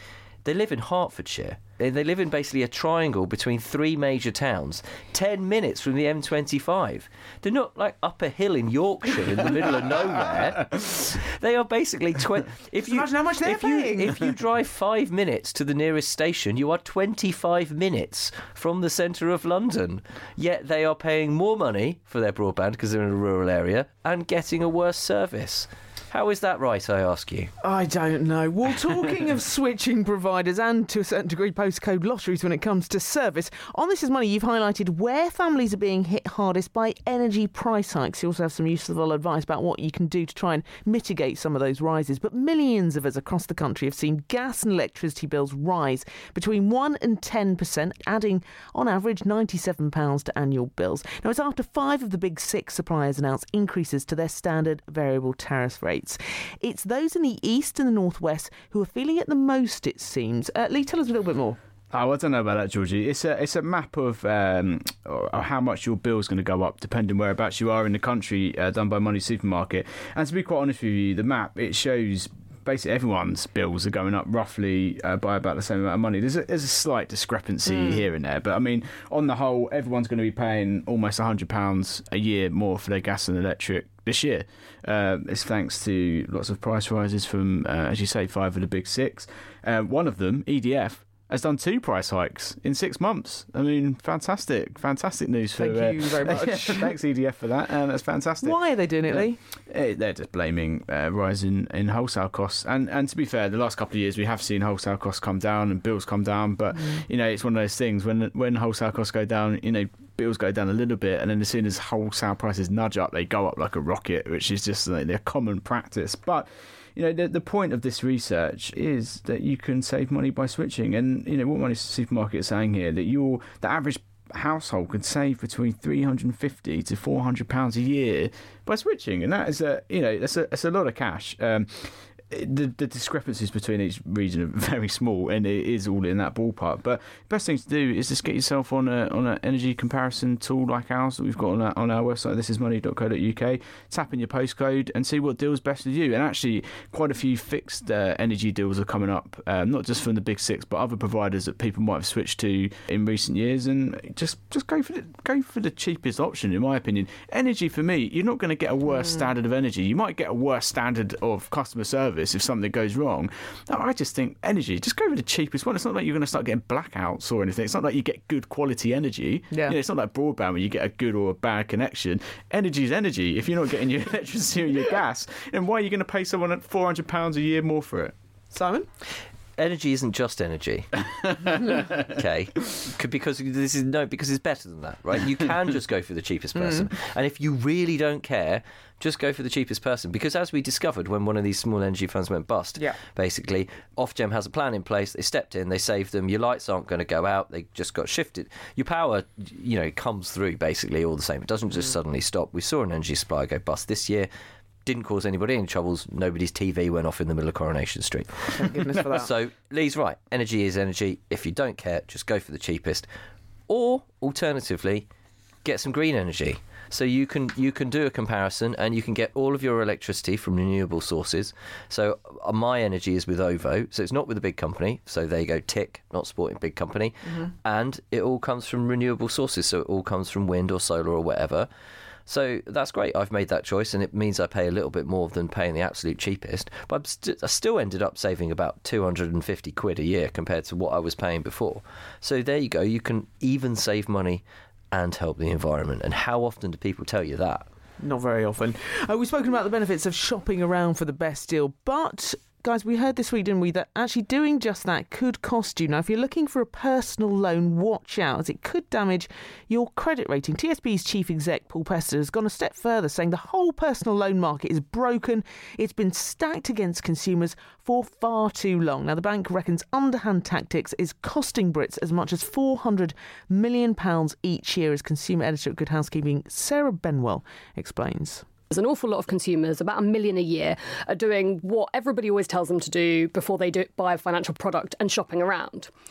They live in Hertfordshire. They live in basically a triangle between three major towns, ten minutes from the M twenty-five. They're not like up a hill in Yorkshire in the middle of nowhere. They are basically twenty. If you imagine how much they're if you paying. if you drive five minutes to the nearest station, you are twenty-five minutes from the centre of London. Yet they are paying more money for their broadband because they're in a rural area and getting a worse service. How is that right, I ask you? I don't know. Well, talking of switching providers and, to a certain degree, postcode lotteries when it comes to service, on This Is Money, you've highlighted where families are being hit hardest by energy price hikes. You also have some useful advice about what you can do to try and mitigate some of those rises. But millions of us across the country have seen gas and electricity bills rise between one and ten percent, adding, on average, ninety-seven pounds to annual bills. Now, it's after five of the big six suppliers announced increases to their standard variable tariff rates. It's those in the east and the northwest who are feeling it the most, it seems. Uh, Lee, tell us a little bit more. Oh, I don't know about that, Georgie. It's a it's a map of um, how much your bill's going to go up depending whereabouts you are in the country, uh, done by Money Supermarket. And to be quite honest with you, the map, it shows basically everyone's bills are going up roughly uh, by about the same amount of money. There's a, there's a slight discrepancy mm. here and there, but I mean, on the whole, everyone's going to be paying almost one hundred pounds a year more for their gas and electric this year. Uh, it's thanks to lots of price rises from, uh, as you say, five of the big six. Uh, one of them, E D F, has done two price hikes in six months. I mean, fantastic, fantastic news for... Thank you uh, very much. Thanks, E D F, for that. Uh, that's fantastic. Why are they doing it, Lee? Uh, they're just blaming uh, rise in, in wholesale costs. And and to be fair, the last couple of years we have seen wholesale costs come down and bills come down. But, mm. you know, it's one of those things, when when wholesale costs go down, you know, bills go down a little bit, and then as soon as wholesale prices nudge up, they go up like a rocket, which is just like, their common practice. But... You know, the, the point of this research is that you can save money by switching. And, you know, what Money Supermarket is saying here, that your the average household can save between three hundred fifty to four hundred pounds a year by switching. And that is a, you know, that's a, that's a lot of cash. Um, The, the discrepancies between each region are very small, and it is all in that ballpark. But the best thing to do is just get yourself on a on an energy comparison tool like ours that we've got on our, on our website, this is money dot co dot uk. Tap in your postcode and see what deals best with you. And actually, quite a few fixed uh, energy deals are coming up, um, not just from the big six, but other providers that people might have switched to in recent years. And just just go for the go for the cheapest option, in my opinion. Energy, for me, you're not going to get a worse mm. standard of energy. You might get a worse standard of customer service if something goes wrong. No, I just think energy, just go with the cheapest one. It's not like you're going to start getting blackouts or anything. It's not like you get good quality energy. Yeah. You know, it's not like broadband where you get a good or a bad connection. Energy is energy. If you're not getting your electricity or your gas, then why are you going to pay someone at four hundred pounds a year more for it? Simon? Energy isn't just energy. Okay, because this is no, because it's better than that, right? You can just go for the cheapest person, mm. and if you really don't care, just go for the cheapest person. Because as we discovered when one of these small energy funds went bust, yeah. basically, Ofgem has a plan in place. They stepped in, they saved them. Your lights aren't going to go out. They just got shifted. Your power, you know, comes through basically all the same. It doesn't just mm. suddenly stop. We saw an energy supplier go bust this year. Didn't cause anybody any troubles. Nobody's T V went off in the middle of Coronation Street. Thank goodness for that. So Lee's right. Energy is energy. If you don't care, just go for the cheapest. Or, alternatively, get some green energy. So you can you can do a comparison and you can get all of your electricity from renewable sources. So uh, my energy is with OVO, so it's not with a big company. So there you go, tick, not supporting big company. Mm-hmm. And it all comes from renewable sources. So it all comes from wind or solar or whatever. So that's great. I've made that choice, and it means I pay a little bit more than paying the absolute cheapest. But I'm st- I still ended up saving about two hundred fifty quid a year compared to what I was paying before. So there you go. You can even save money and help the environment. And how often do people tell you that? Not very often. Uh, we've spoken about the benefits of shopping around for the best deal, but... Guys, we heard this week, didn't we, that actually doing just that could cost you. Now, if you're looking for a personal loan, watch out, as it could damage your credit rating. T S B's chief exec, Paul Pester, has gone a step further, saying the whole personal loan market is broken. It's been stacked against consumers for far too long. Now, the bank reckons underhand tactics is costing Brits as much as four hundred million pounds each year, as consumer editor at Good Housekeeping, Sarah Benwell, explains. There's an awful lot of consumers, about a million a year, are doing what everybody always tells them to do before they do buy a financial product and shopping around.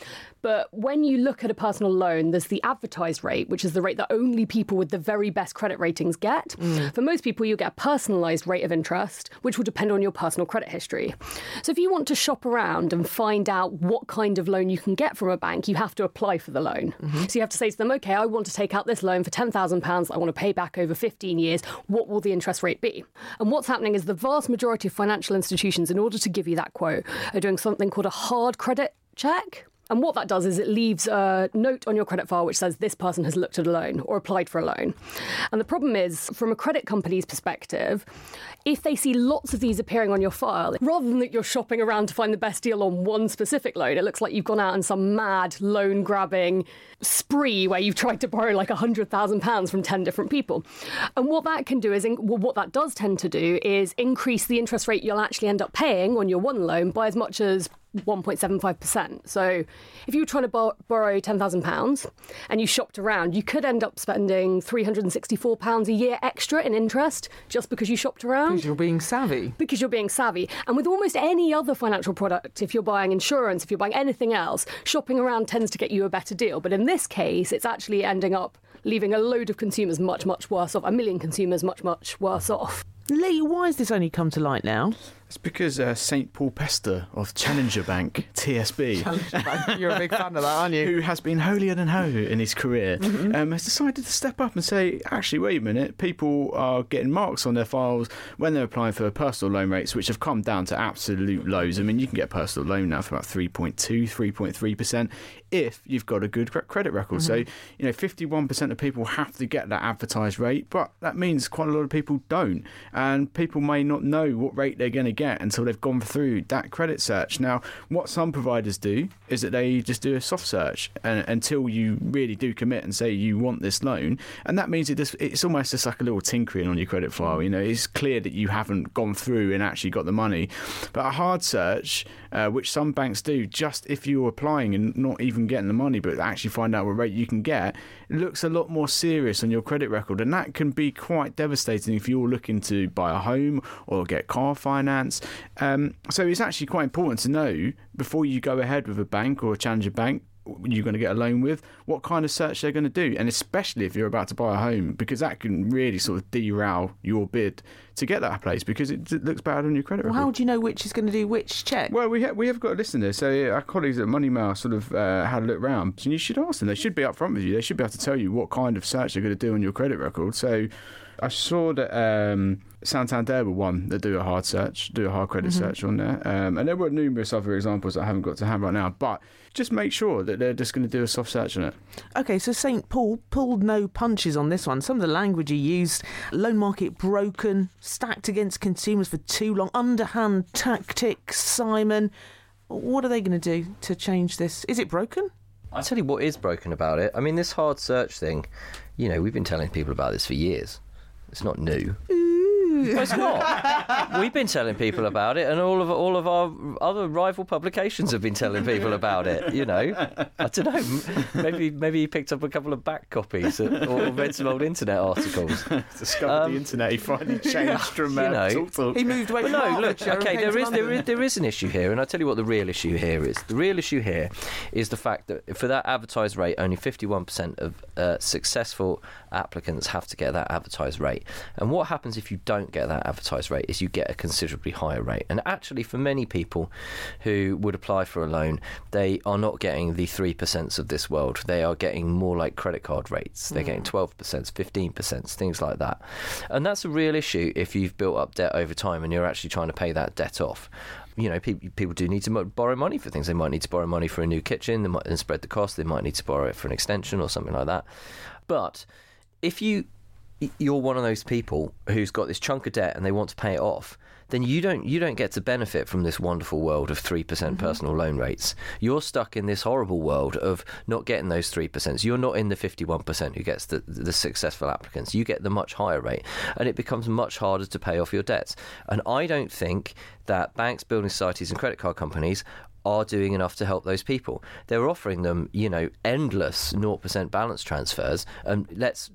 But when you look at a personal loan, there's the advertised rate, which is the rate that only people with the very best credit ratings get. Mm. For most people, you get a personalised rate of interest, which will depend on your personal credit history. So if you want to shop around and find out what kind of loan you can get from a bank, you have to apply for the loan. Mm-hmm. So you have to say to them, OK, I want to take out this loan for ten thousand pounds. I want to pay back over fifteen years. What will the interest rate be? And what's happening is the vast majority of financial institutions, in order to give you that quote, are doing something called a hard credit check. And what that does is it leaves a note on your credit file which says this person has looked at a loan or applied for a loan. And the problem is, from a credit company's perspective, if they see lots of these appearing on your file, rather than that you're shopping around to find the best deal on one specific loan, it looks like you've gone out on some mad loan grabbing spree where you've tried to borrow like one hundred thousand pounds from ten different people. And what that can do is, well, what that does tend to do is increase the interest rate you'll actually end up paying on your one loan by as much as one point seven five percent. So if you were trying to bor- borrow ten thousand pounds and you shopped around, you could end up spending three hundred sixty-four pounds a year extra in interest just because you shopped around. Because you're being savvy. Because you're being savvy. And with almost any other financial product, if you're buying insurance, if you're buying anything else, shopping around tends to get you a better deal. But in this case, it's actually ending up leaving a load of consumers much, much worse off, a million consumers much, much worse off. Lee, why has this only come to light now? It's because uh, Saint Paul Pester of Challenger Bank, T S B, Challenger Bank. You're a big fan of that, aren't you? Who has been holier than ho in his career, mm-hmm. um, has decided to step up and say, actually, wait a minute, people are getting marks on their files when they're applying for personal loan rates, which have come down to absolute lows. I mean, you can get a personal loan now for about three point two, three point three percent if you've got a good credit record. Mm-hmm. So, you know, fifty-one percent of people have to get that advertised rate, but that means quite a lot of people don't. And people may not know what rate they're going to get until they've gone through that credit search. Now, what some providers do is that they just do a soft search and, until you really do commit and say you want this loan. And that means it just, it's almost just like a little tinkering on your credit file. You know, it's clear that you haven't gone through and actually got the money. But a hard search, uh, which some banks do, just if you're applying and not even getting the money, but actually find out what rate you can get, it looks a lot more serious on your credit record. And that can be quite devastating if you're looking to buy a home or get car finance. Um, so it's actually quite important to know before you go ahead with a bank or a challenger bank you're going to get a loan with, what kind of search they're going to do, and especially if you're about to buy a home, because that can really sort of derail your bid to get that place because it, it looks bad on your credit well, record. How do you know which is going to do which check? Well, we, ha- we have got a list in there, so our colleagues at Moneymail sort of uh, had a look round, and you should ask them. They should be upfront with you. They should be able to tell you what kind of search they're going to do on your credit record. So I saw that um, Santander were one that do a hard search, do a hard credit mm-hmm. search on there. Um, and there were numerous other examples that I haven't got to hand right now. But just make sure that they're just going to do a soft search on it. OK, so Saint Paul pulled no punches on this one. Some of the language he used, loan market broken, stacked against consumers for too long, underhand tactics, Simon. What are they going to do to change this? Is it broken? I'll tell you what is broken about it. I mean, this hard search thing, you know, we've been telling people about this for years. It's not new. Well, it's not. We've been telling people about it, and all of all of our other rival publications have been telling people about it. You know, I don't know. Maybe maybe he picked up a couple of back copies or read some old internet articles. Discovered um, the internet. He finally changed from uh, you know, talk, talk. He moved away but from no, look. Okay, there is there is there is an issue here, and I tell you what the real issue here is. The real issue here is the fact that for that advertised rate, only fifty-one percent of uh, successful applicants have to get that advertised rate. And what happens if you don't get that advertised rate is you get a considerably higher rate. And actually, for many people who would apply for a loan, they are not getting the three percent of this world. They are getting more like credit card rates. They're mm. getting twelve percent, fifteen percent, things like that. And that's a real issue if you've built up debt over time and you're actually trying to pay that debt off. You know, people, people do need to borrow money for things. They might need to borrow money for a new kitchen. They might and spread the cost. They might need to borrow it for an extension or something like that. But if you you're one of those people who's got this chunk of debt and they want to pay it off, then you don't you don't get to benefit from this wonderful world of three percent mm-hmm. personal loan rates. You're stuck in this horrible world of not getting those three percent. You're not in the fifty-one percent who gets the, the successful applicants. You get the much higher rate, and it becomes much harder to pay off your debts. And I don't think that banks, building societies and credit card companies are doing enough to help those people. They're offering them, you know, endless zero percent balance transfers, and let's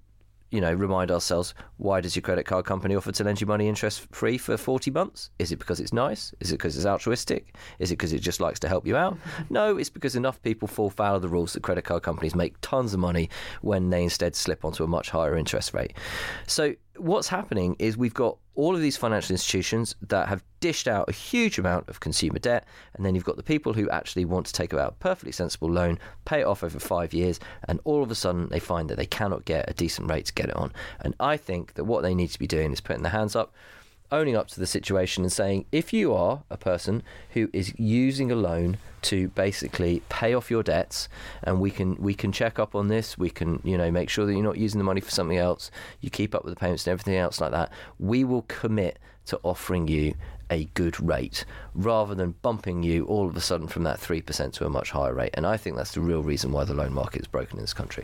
you know, remind ourselves, why does your credit card company offer to lend you money interest-free for forty months? Is it because it's nice? Is it because it's altruistic? Is it because it just likes to help you out? No, it's because enough people fall foul of the rules that credit card companies make tons of money when they instead slip onto a much higher interest rate. So what's happening is we've got all of these financial institutions that have dished out a huge amount of consumer debt, and then you've got the people who actually want to take out a perfectly sensible loan, pay it off over five years, and all of a sudden they find that they cannot get a decent rate to get it on. And I think that what they need to be doing is putting their hands up, owning up to the situation and saying, if you are a person who is using a loan to basically pay off your debts, and we can we can check up on this, we can, you know, make sure that you're not using the money for something else, you keep up with the payments and everything else like that, we will commit to offering you a good rate rather than bumping you all of a sudden from that three percent to a much higher rate. And I think that's the real reason why the loan market is broken in this country.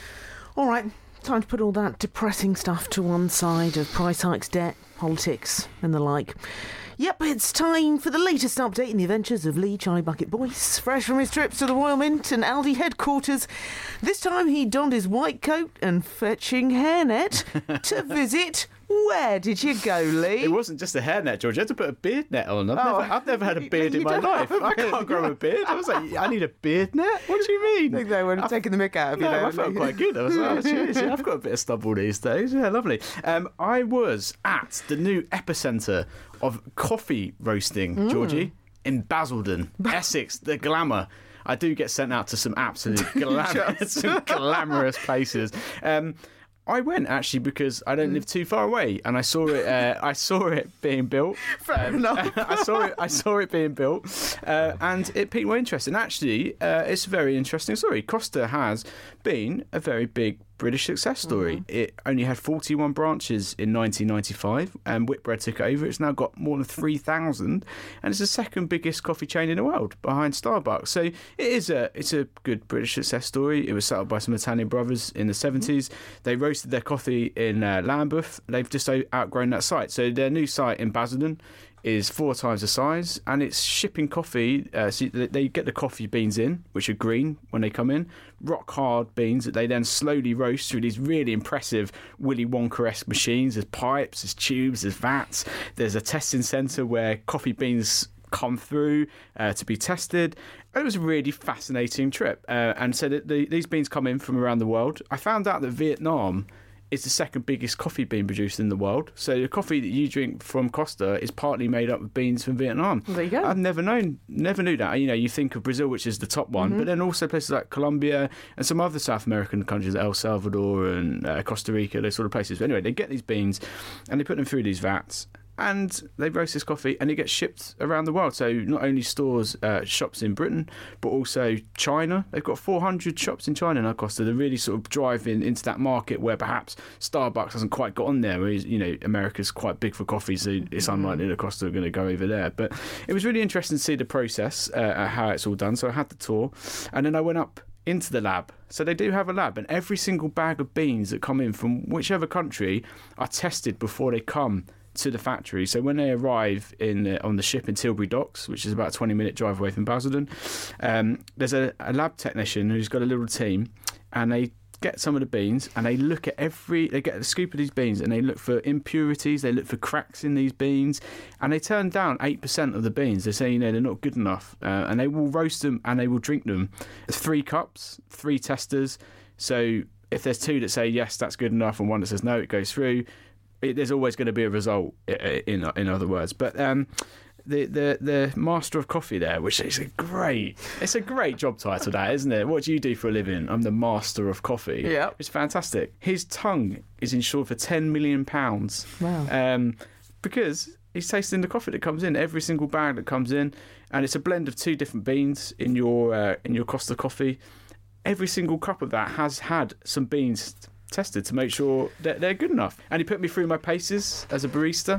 All right, time to put all that depressing stuff to one side of price hikes, debt, politics and the like. Yep, it's time for the latest update in the adventures of Lee Charlie Bucket Boyce, fresh from his trips to the Royal Mint and Aldi headquarters. This time he donned his white coat and fetching hairnet to visit. Where did you go, Lee? It wasn't just a hairnet, George. You had to put a beard net on. I've, Oh. never, I've never had a beard You in my don't life. have a I can't grow a beard. I was like, I need a beard net? What do you mean? I think they were taking the mick out of you. No, there, I felt Lee. quite good. I was like, oh, cheers. Yeah, I've got a bit of stubble these days. Yeah, lovely. Um, I was at the new epicentre of coffee roasting, Mm. Georgie, in Basildon, Essex, the glamour. I do get sent out to some absolute glam- some glamorous places. Um, I went actually because I don't live too far away, and I saw it. Uh, I saw it being built. Fair Um, enough. I saw it. I saw it being built, uh, and it piqued my interest. And actually, uh, it's a very interesting story. Costa has been a very big British success story. Mm-hmm. It only had forty-one branches in nineteen ninety-five, and Whitbread took it over. It's now got more than three thousand, and it's the second biggest coffee chain in the world, behind Starbucks. So it is a it's a good British success story. It was set up by some Italian brothers in the seventies. Mm-hmm. They roasted their coffee in uh, Lambeth. They've just outgrown that site. So their new site in Basildon is four times the size, and it's shipping coffee. Uh, so they get the coffee beans in, which are green when they come in, rock hard beans that they then slowly roast through these really impressive Willy Wonka-esque machines. There's pipes, there's tubes, there's vats. There's a testing centre where coffee beans come through uh, to be tested. It was a really fascinating trip, uh, and so that the, these beans come in from around the world. I found out that Vietnam is the second biggest coffee bean producer in the world. So the coffee that you drink from Costa is partly made up of beans from Vietnam. Well, there you go. I've never known, never knew that. You know, you think of Brazil, which is the top one, Mm-hmm. but then also places like Colombia and some other South American countries, El Salvador and uh, Costa Rica, those sort of places. But anyway, they get these beans and they put them through these vats, and they roast this coffee and it gets shipped around the world. So not only stores, uh, shops in Britain, but also China. They've got four hundred shops in China now, Costa. They're really sort of driving into that market where perhaps Starbucks hasn't quite got on there. Whereas, you know, America's quite big for coffee, so it's unlikely that Costa are going to go over there. But it was really interesting to see the process, uh, how it's all done. So I had the tour, and then I went up into the lab. So they do have a lab, and every single bag of beans that come in from whichever country are tested before they come to the factory. So when they arrive in uh, on the ship in Tilbury Docks, which is about a twenty minute drive away from Basildon, um, there's a, a lab technician who's got a little team, and they get some of the beans and they look at every they get a scoop of these beans and they look for impurities, they look for cracks in these beans, and they turn down eight percent of the beans. They say, you know, they're not good enough, uh, and they will roast them and they will drink them. Three cups, three testers. So if there's two that say yes, that's good enough, and one that says no, it goes through. It, there's always going to be a result, in in other words. But um, the, the the master of coffee there, which is a great, it's a great job title, that, isn't it? What do you do for a living? I'm the master of coffee. Yeah, it's fantastic. His tongue is insured for ten million pounds. Wow. Um, because he's tasting the coffee that comes in, every single bag that comes in, and it's a blend of two different beans in your uh, in your Costa coffee. Every single cup of that has had some beans tested to make sure that they're good enough. And he put me through my paces as a barista.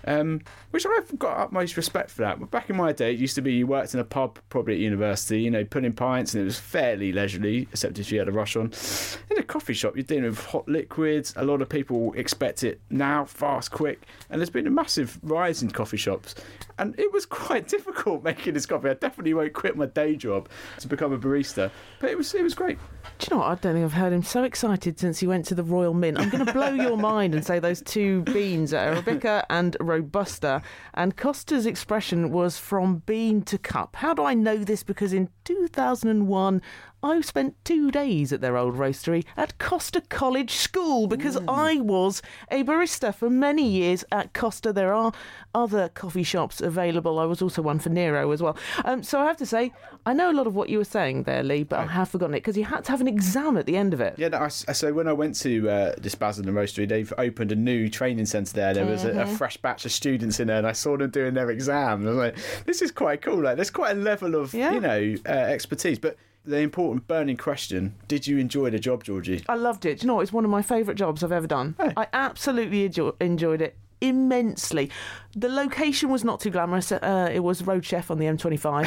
um, which I've got utmost respect for that. But back in my day, it used to be you worked in a pub, probably at university, you know, putting pints, and it was fairly leisurely, except if you had a rush on. In a coffee shop, you're dealing with hot liquids. A lot of people expect it now, fast, quick, and there's been a massive rise in coffee shops. And it was quite difficult making this coffee. I definitely won't quit my day job to become a barista, but it was it was great. Do you know what? I don't think I've heard him so excited since he went to the Royal Mint. I'm going to blow your mind and say those two beans are Arabica and Robusta. And Costa's expression was from bean to cup. How do I know this? Because in two thousand one, I spent two days at their old roastery at Costa College School because mm. I was a barista for many years at Costa. There are other coffee shops available. I was also one for Nero as well. Um, so I have to say, I know a lot of what you were saying there, Lee, but I have forgotten it because you had to have an exam at the end of it. Yeah, no, I, so when I went to uh, this Basildon Roastery, they've opened a new training centre there. There was mm-hmm. a, a fresh batch of students in there, and I saw them doing their exams. I was like, this is quite cool. Like, there's quite a level of, yeah. you know, uh, expertise. But the important burning question, did you enjoy the job, Georgie? I loved it. Do you know what? It's one of my favourite jobs I've ever done. Hey. I absolutely enjoy- enjoyed it immensely. The location was not too glamorous. Uh, it was Road Chef on the M twenty-five.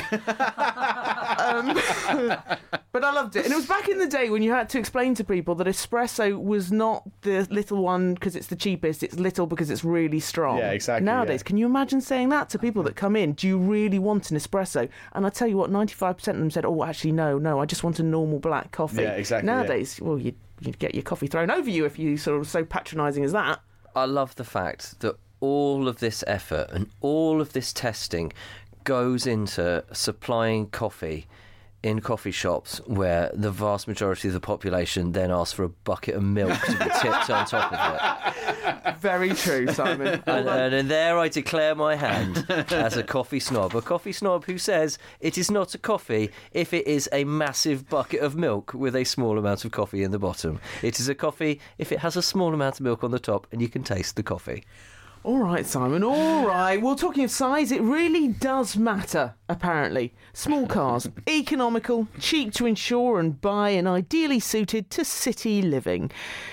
um, but I loved it. And it was back in the day when you had to explain to people that espresso was not the little one because it's the cheapest. It's little because it's really strong. Yeah, exactly. Nowadays, yeah. can you imagine saying that to people that come in? Do you really want an espresso? And I tell you what, ninety-five percent of them said, oh, actually, no, no, I just want a normal black coffee. Yeah, exactly. Nowadays, yeah. well, you'd, you'd get your coffee thrown over you if you sort of so patronising as that. I love the fact that all of this effort and all of this testing goes into supplying coffee in coffee shops where the vast majority of the population then asks for a bucket of milk to be tipped on top of it. Very true, Simon. and, and, and there I declare my hand as a coffee snob. A coffee snob who says it is not a coffee if it is a massive bucket of milk with a small amount of coffee in the bottom. It is a coffee if it has a small amount of milk on the top and you can taste the coffee. All right, Simon, all right. Well, talking of size, it really does matter, apparently. Small cars, economical, cheap to insure and buy, and ideally suited to city living.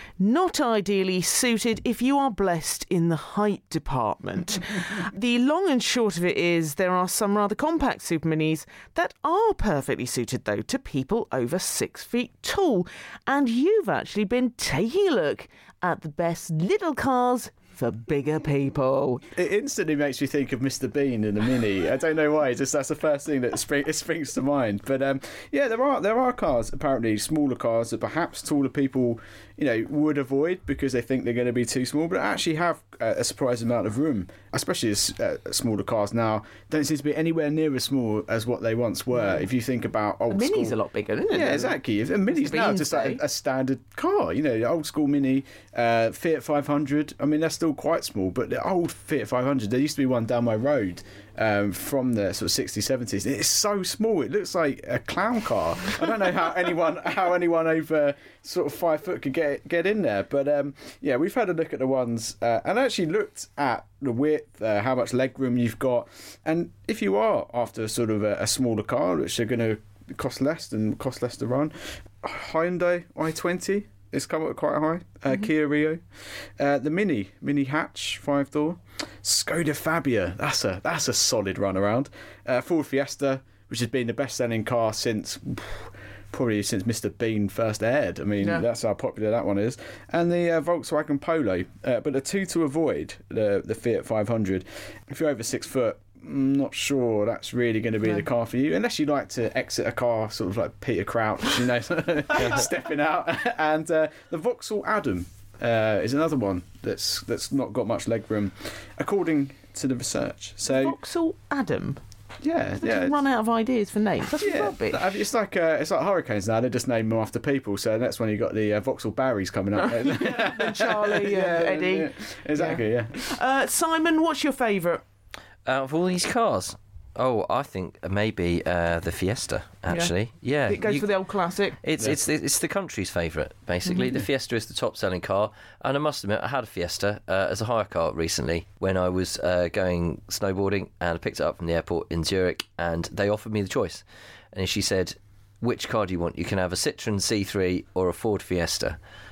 Not ideally suited if you are blessed in the height department. The long and short of it is there are some rather compact super minis that are perfectly suited, though, to people over six feet tall. And you've actually been taking a look at the best little cars for bigger people. It instantly makes me think of Mister Bean in the Mini. I don't know why. Just that's the first thing that spring, it springs to mind. But um, yeah, there are there are cars, apparently smaller cars that perhaps taller people, you know, would avoid because they think they're going to be too small, but actually have uh, a surprising amount of room. Especially as uh, smaller cars now don't seem to be anywhere near as small as what they once were. If you think about old a Mini's school, a lot bigger, isn't it? Yeah, exactly. A Mini's now just like a, a standard car. You know, the old school Mini, uh, Fiat five hundred. I mean, they're still quite small, but the old Fiat five hundred, there used to be one down my road um, from the sort of sixties, seventies. It's so small, it looks like a clown car. I don't know how anyone how anyone over sort of five foot could get get in there, but um, yeah, we've had a look at the ones uh, and actually looked at the width, uh, how much leg room you've got, and if you are after sort of a, a smaller car, which are going to cost less and cost less to run, Hyundai i twenty. It's come up quite high. Uh, mm-hmm. Kia Rio, uh, the Mini, Mini hatch, five door, Skoda Fabia. That's a that's a solid run around. Uh, Ford Fiesta, which has been the best selling car since probably since Mister Bean first aired. I mean, yeah. That's how popular that one is. And the uh, Volkswagen Polo. Uh, but the two to avoid, the the Fiat five hundred. If you're over six foot. I'm not sure that's really going to be no. the car for you, unless you like to exit a car sort of like Peter Crouch, you know, stepping out. And uh, the Vauxhall Adam uh, is another one that's that's not got much leg room, according to the research. So Vauxhall Adam. Yeah, they yeah. Just run out of ideas for names. That's yeah, rubbish. It's like uh, it's like hurricanes now. They just name them after people. So that's when you got the uh, Vauxhall Barrys coming up. yeah, and Charlie and yeah, Eddie. Yeah. Exactly. Yeah. yeah. Uh, Simon, what's your favourite? Out of all these cars, oh, I think maybe uh, the Fiesta. Actually, yeah, yeah. It goes you, for the old classic. It's yeah. it's it's the country's favourite. Basically, mm-hmm. the Fiesta is the top-selling car, and I must admit, I had a Fiesta uh, as a hire car recently when I was uh, going snowboarding, and I picked it up from the airport in Zurich, and they offered me the choice, and she said, "Which car do you want? You can have a Citroen C three or a Ford Fiesta."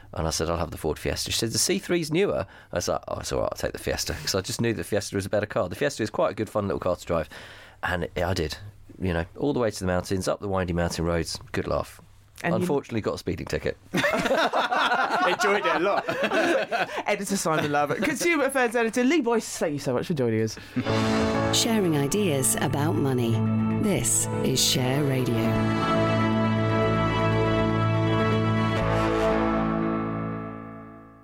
And I said, I'll have the Ford Fiesta. She said, the C three's newer. I was like, oh, it's all right, I'll take the Fiesta. Because I just knew the Fiesta was a better car. The Fiesta is quite a good, fun little car to drive. And it, I did. You know, all the way to the mountains, up the windy mountain roads. Good laugh. And unfortunately, you... got a speeding ticket. Enjoyed it a lot. Editor Simon Love, Consumer Affairs Editor Lee Boyce, thank you so much for joining us. Sharing ideas about money. This is Share Radio.